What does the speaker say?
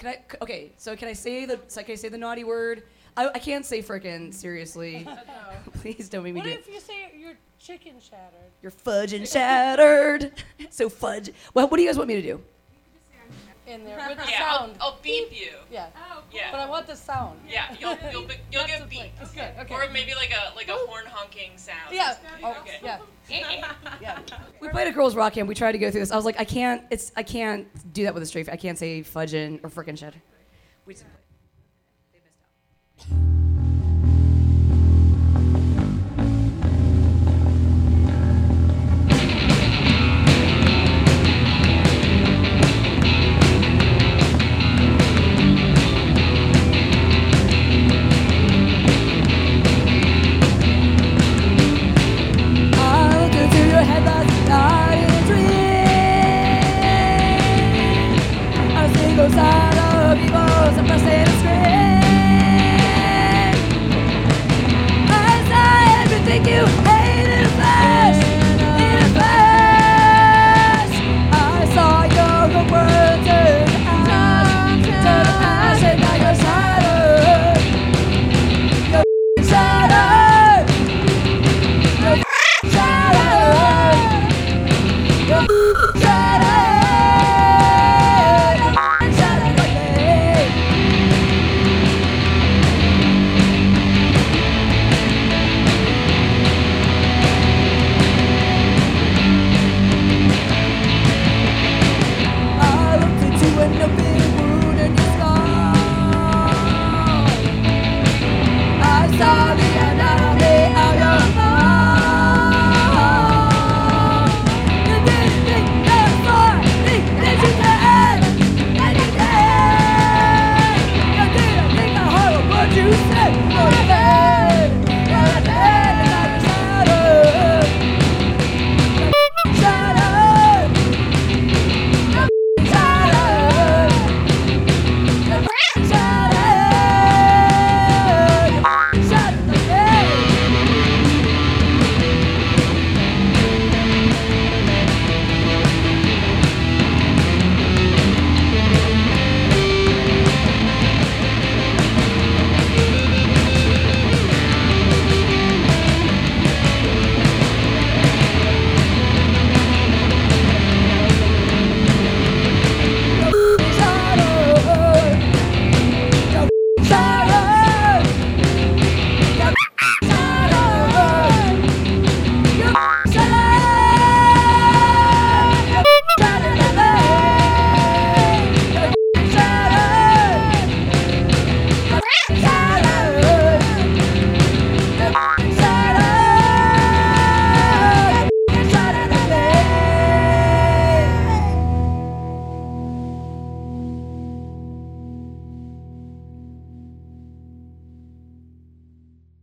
Okay, so can I say the naughty word? I can't say frickin', seriously. Please don't make me What do if it. you say your chicken shattered? You're fudging shattered. So fudge. Well, what do you guys want me to do? In there with the Yeah, sound. I'll beep you. Yeah. Yeah. But I want the sound. Yeah, you'll get beat. Okay. Or maybe like a horn honking sound. Yeah. Oh, Okay. yeah. Yeah. We played at Girls Rock Camp. We tried to go through this. I was like, I can't do that with a straight face. I can't say fudging or frickin' shattered. We just they missed out. I look into your head last night in a dream. A single side of evil suppressed in a scream. As I ever think you